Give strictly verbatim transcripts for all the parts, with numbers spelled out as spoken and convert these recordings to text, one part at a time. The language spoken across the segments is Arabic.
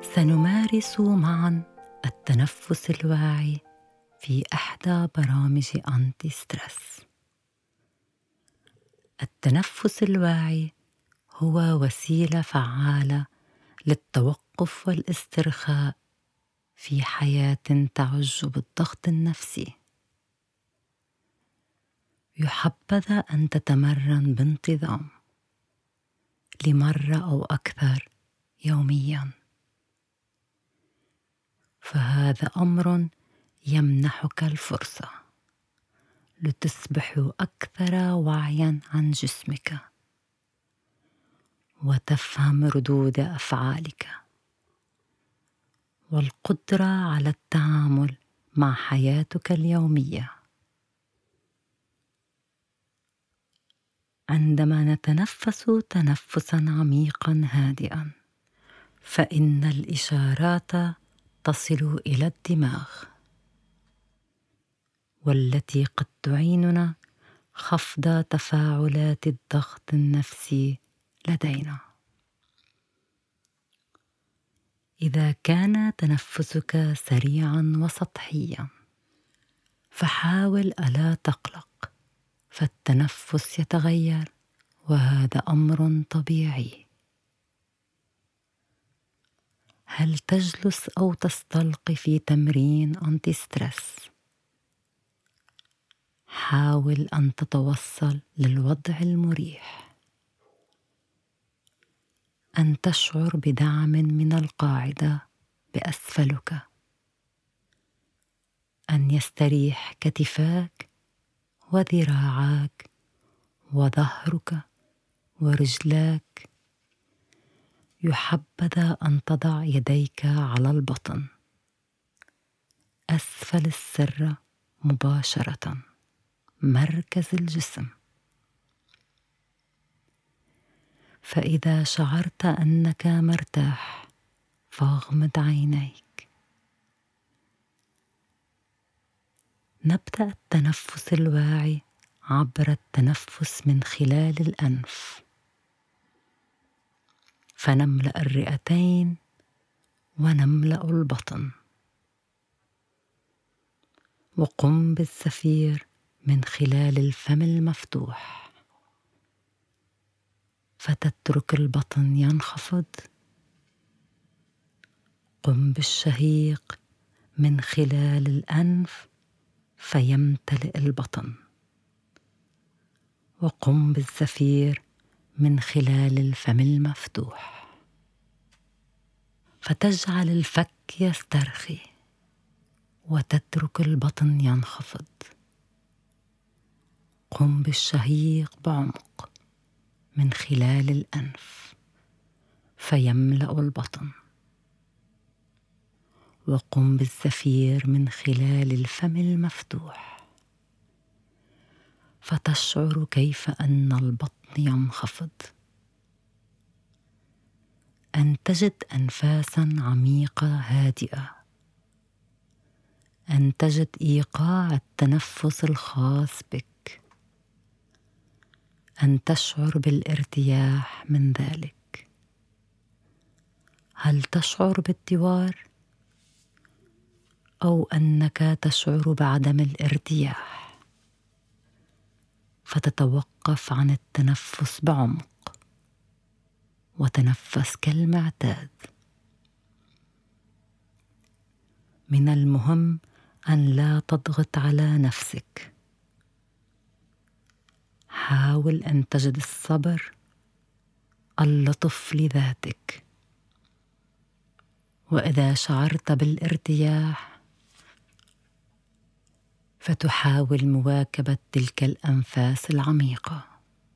سنمارس معا التنفس الواعي في إحدى برامج أنتي ستريس. التنفس الواعي هو وسيلة فعالة للتوقف والاسترخاء في حياة تعج بالضغط النفسي. يحبذ أن تتمرن بانتظام لمرة أو أكثر يومياً، فهذا أمر يمنحك الفرصة لتصبح أكثر وعياً عن جسمك وتفهم ردود أفعالك والقدرة على التعامل مع حياتك اليومية. عندما نتنفس تنفساً عميقاً هادئاً، فإن الإشارات تصل إلى الدماغ، والتي قد تعيننا خفض تفاعلات الضغط النفسي لدينا. إذا كان تنفسك سريعاً وسطحياً، فحاول ألا تقلق، فالتنفس يتغير وهذا أمر طبيعي. هل تجلس أو تستلقي في تمرين أنتي ستريس؟ حاول أن تتوصل للوضع المريح، أن تشعر بدعم من القاعدة بأسفلك، أن يستريح كتفاك وذراعاك وظهرك ورجلاك. يحبذ أن تضع يديك على البطن أسفل السرة مباشرة، مركز الجسم. فإذا شعرت أنك مرتاح فاغمض عينيك. نبدأ التنفس الواعي عبر التنفس من خلال الأنف، فنملأ الرئتين ونملأ البطن، وقم بالزفير من خلال الفم المفتوح، فتترك البطن ينخفض. قم بالشهيق من خلال الأنف فيمتلئ البطن، وقم بالزفير من خلال الفم المفتوح، فتجعل الفك يسترخي وتترك البطن ينخفض. قم بالشهيق بعمق من خلال الأنف فيملأ البطن، وقم بالزفير من خلال الفم المفتوح، فتشعر كيف أن البطن ينخفض. أن تجد أنفاساً عميقة هادئة، أن تجد إيقاع التنفس الخاص بك، أن تشعر بالارتياح من ذلك. هل تشعر بالدوار أو أنك تشعر بعدم الارتياح؟ فتتوقف عن التنفس بعمق وتنفس كالمعتاد. من المهم أن لا تضغط على نفسك. حاول أن تجد الصبر، اللطف لذاتك، وإذا شعرت بالارتياح فتحاول مواكبة تلك الأنفاس العميقة.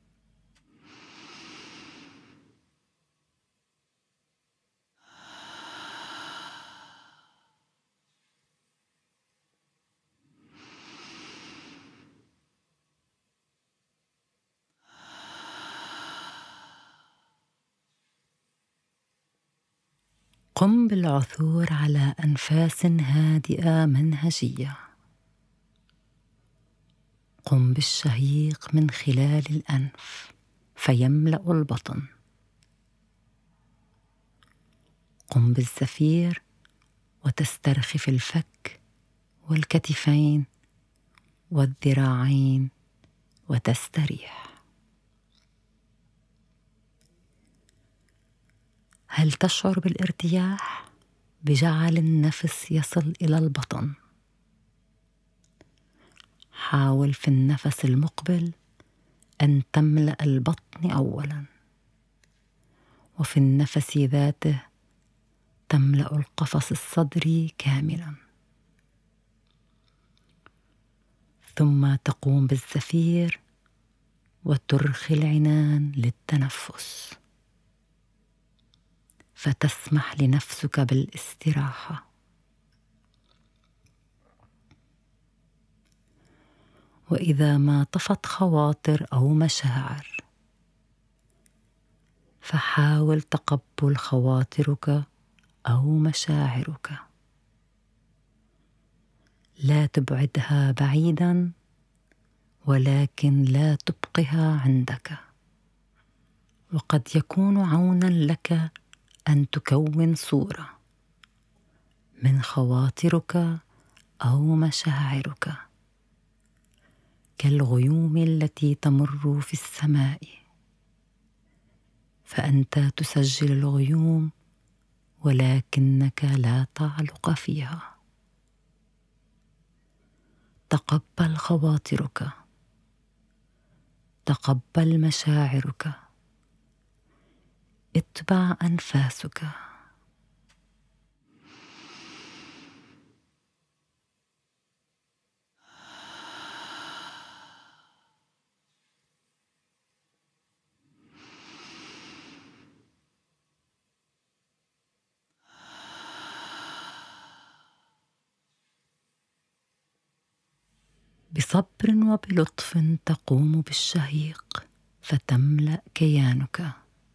قم بالعثور على أنفاس هادئة منهجية. قم بالشهيق من خلال الأنف فيملأ البطن. قم بالزفير وتسترخي في الفك والكتفين والذراعين وتستريح. هل تشعر بالارتياح بجعل النفس يصل إلى البطن؟ حاول في النفس المقبل أن تملأ البطن أولاً، وفي النفس ذاته تملأ القفص الصدري كاملاً، ثم تقوم بالزفير وترخي العنان للتنفس، فتسمح لنفسك بالاستراحة. وإذا ما طفت خواطر أو مشاعر، فحاول تقبل خواطرك أو مشاعرك، لا تبعدها بعيدا، ولكن لا تبقها عندك. وقد يكون عونا لك أن تكون صورة من خواطرك أو مشاعرك كالغيوم التي تمر في السماء، فأنت تسجل الغيوم ولكنك لا تعلق فيها. تقبل خواطرك، تقبل مشاعرك، اتبع أنفاسك. بصبر وبلطف تقوم بالشهيق فتملأ كيانك.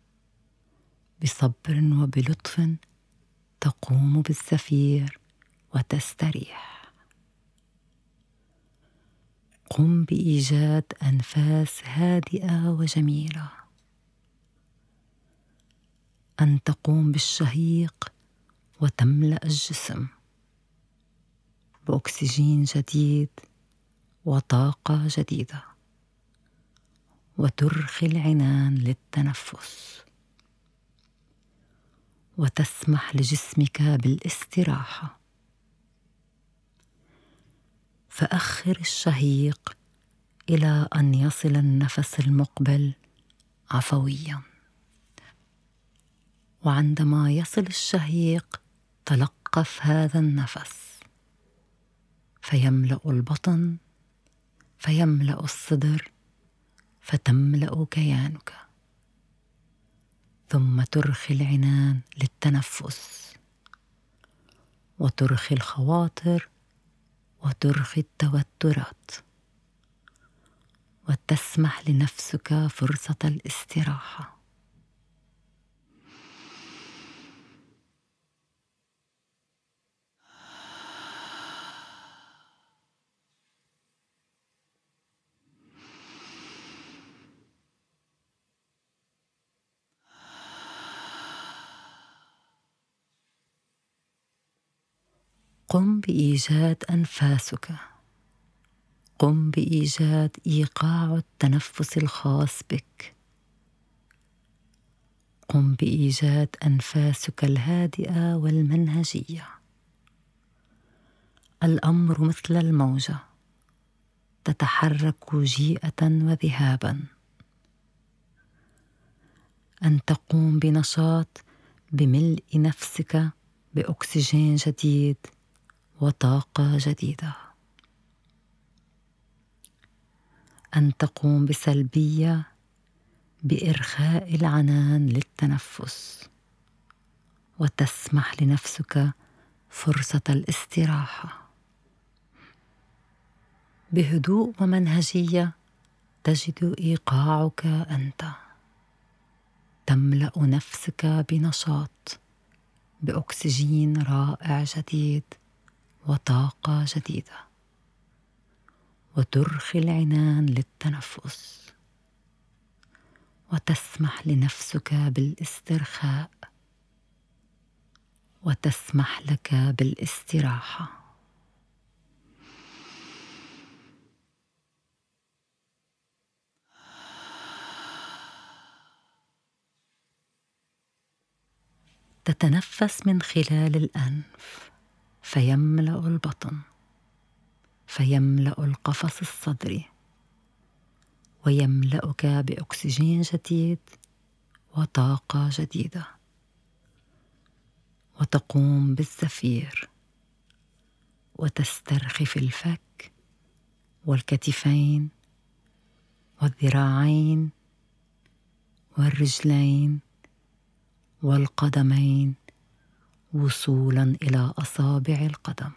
بصبر وبلطف تقوم بالزفير وتستريح. قم بإيجاد أنفاس هادئة وجميلة. أن تقوم بالشهيق وتملأ الجسم بأكسجين جديد وطاقة جديدة، وترخي العنان للتنفس، وتسمح لجسمك بالاستراحة. فأخر الشهيق إلى أن يصل النفس المقبل عفوياً، وعندما يصل الشهيق تلقف هذا النفس فيملأ البطن، فيملأ الصدر، فتملأ كيانك. ثم ترخي العنان للتنفس، وترخي الخواطر، وترخي التوترات، وتسمح لنفسك فرصة الاستراحة. قم بإيجاد أنفاسك. قم بإيجاد إيقاع التنفس الخاص بك. قم بإيجاد أنفاسك الهادئة والمنهجية. الأمر مثل الموجة تتحرك جيئة وذهابا. أن تقوم بنشاط بملء نفسك بأكسجين جديد وطاقة جديدة. أن تقوم بسلبية بإرخاء العنان للتنفس، وتسمح لنفسك فرصة الاستراحة. بهدوء ومنهجية تجد إيقاعك أنت، تملأ نفسك بنشاط بأكسجين رائع جديد وطاقة جديدة، وترخي العنان للتنفس، وتسمح لنفسك بالاسترخاء. وتسمح لك بالاستراحة. تتنفس من خلال الأنف فيملأ البطن، فيملأ القفص الصدري، ويملأك بأكسجين جديد وطاقة جديدة. وتقوم بالزفير وتسترخي في الفك والكتفين والذراعين والرجلين والقدمين وصولا إلى أصابع القدم،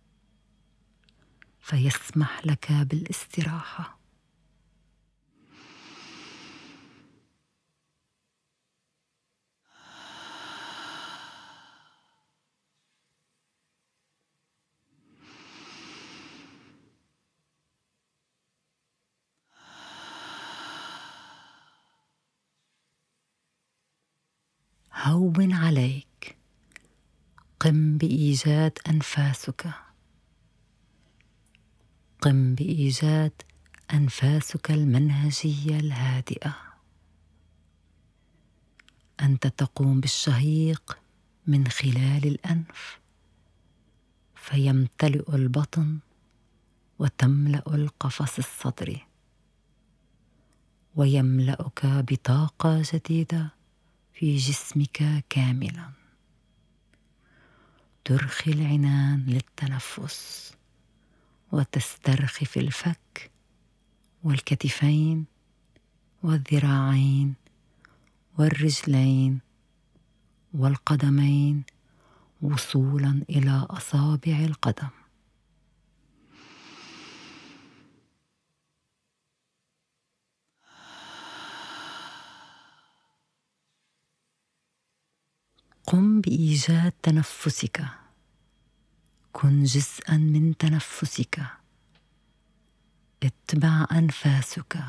فيسمح لك بالاستراحة. هون عليك، قم بإيجاد أنفاسك، قم بإيجاد أنفاسك المنهجية الهادئة. أنت تقوم بالشهيق من خلال الأنف فيمتلئ البطن وتملأ القفص الصدري، ويملأك بطاقة جديدة في جسمك كاملا. ترخي العنان للتنفس وتسترخي في الفك والكتفين والذراعين والرجلين والقدمين وصولا إلى أصابع القدم. قم بإيجاد تنفسك، كن جزءا من تنفسك، اتبع أنفاسك.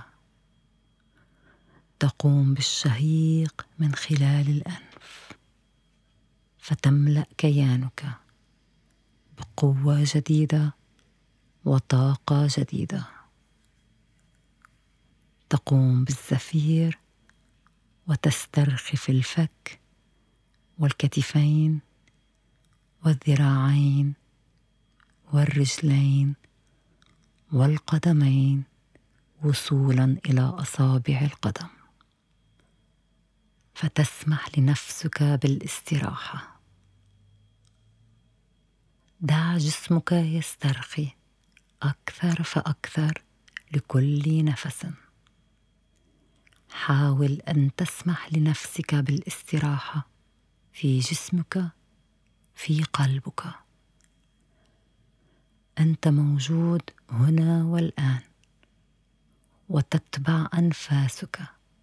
تقوم بالشهيق من خلال الأنف فتملأ كيانك بقوة جديدة وطاقة جديدة. تقوم بالزفير وتسترخي في الفك والكتفين والذراعين والرجلين والقدمين وصولا إلى أصابع القدم، فتسمح لنفسك بالاستراحة. دع جسمك يسترخي أكثر فأكثر لكل نفس. حاول أن تسمح لنفسك بالاستراحة في جسمك، في قلبك. أنت موجود هنا والآن وتتبع أنفاسك.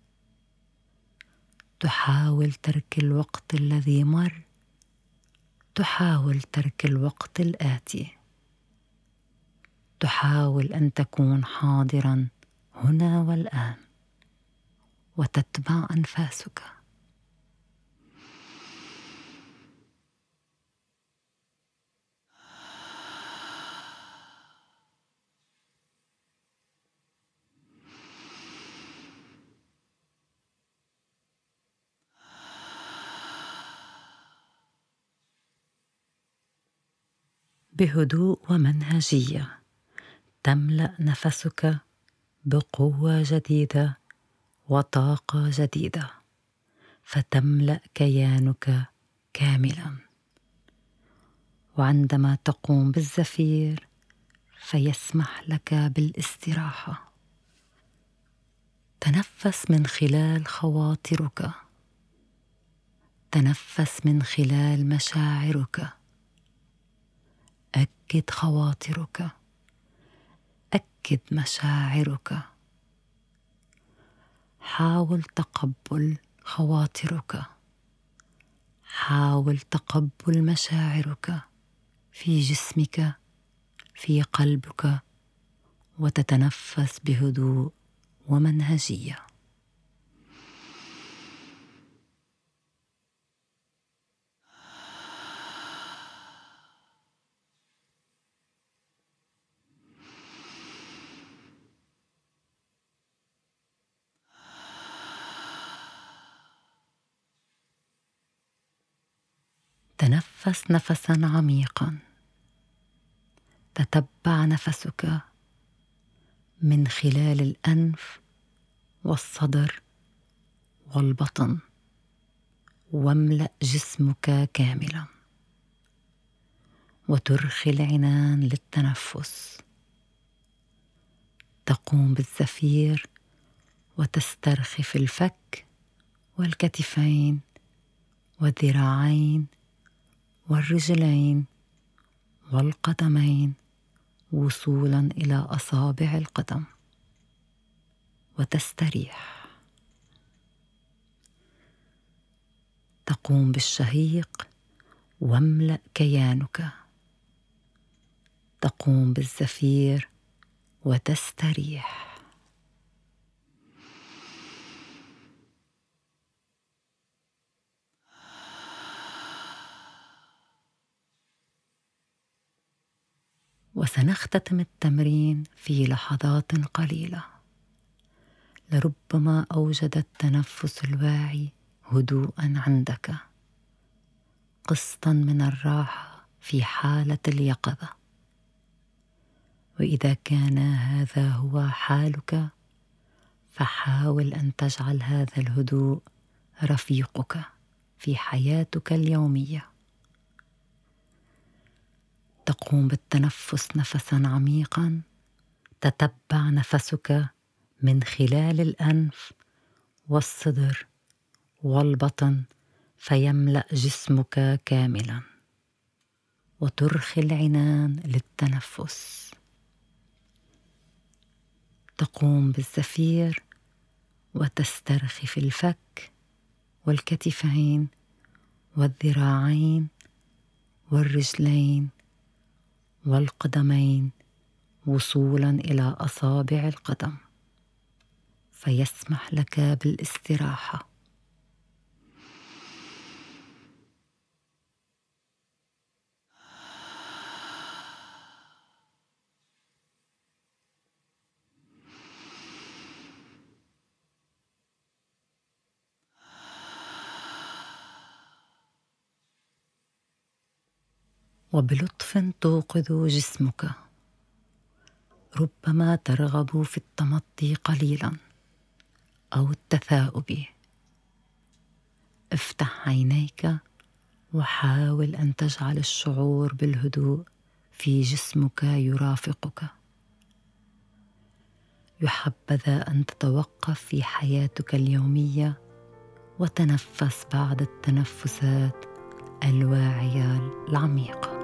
تحاول ترك الوقت الذي مر، تحاول ترك الوقت الآتي. تحاول أن تكون حاضرا هنا والآن وتتبع أنفاسك. بهدوء ومنهجية تملأ نفسك بقوة جديدة وطاقة جديدة، فتملأ كيانك كاملا. وعندما تقوم بالزفير فيسمح لك بالاستراحة. تنفس من خلال خواطرك، تنفس من خلال مشاعرك. أكد خواطرك، أكد مشاعرك. حاول تقبل خواطرك، حاول تقبل مشاعرك في جسمك، في قلبك، وتتنفس بهدوء ومنهجية. تنفس نفسا عميقا. تتبع نفسك من خلال الأنف والصدر والبطن، واملأ جسمك كاملا، وترخي العنان للتنفس. تقوم بالزفير وتسترخي في الفك والكتفين والذراعين والرجلين والقدمين وصولا إلى أصابع القدم، وتستريح. تقوم بالشهيق واملأ كيانك. تقوم بالزفير وتستريح. وسنختتم التمرين في لحظات قليلة. لربما أوجد التنفس الواعي هدوءا عندك، قسطا من الراحة في حالة اليقظة. وإذا كان هذا هو حالك، فحاول أن تجعل هذا الهدوء رفيقك في حياتك اليومية. تقوم بالتنفس نفسا عميقا. تتبع نفسك من خلال الأنف والصدر والبطن، فيملأ جسمك كاملا، وترخي العنان للتنفس. تقوم بالزفير وتسترخي في الفك والكتفين والذراعين والرجلين والقدمين وصولا إلى أصابع القدم، فيسمح لك بالاستراحة. وبلطف توقظ جسمك. ربما ترغب في التمطي قليلا أو التثاؤب. افتح عينيك وحاول أن تجعل الشعور بالهدوء في جسمك يرافقك. يحبذا أن تتوقف في حياتك اليومية وتنفس بعض التنفسات الواعية العميقة.